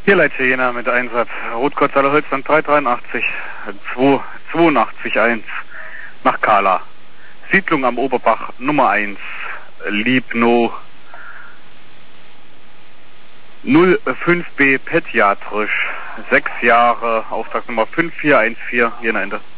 Hier Leitche Jena mit Einsatz. Rotkotzler Holzland 383, 82 1 nach Kala. Siedlung am Oberbach Nummer 1, Liebno 05B pädiatrisch, 6 Jahre, Auftrag Nummer 5414, Jena Ende.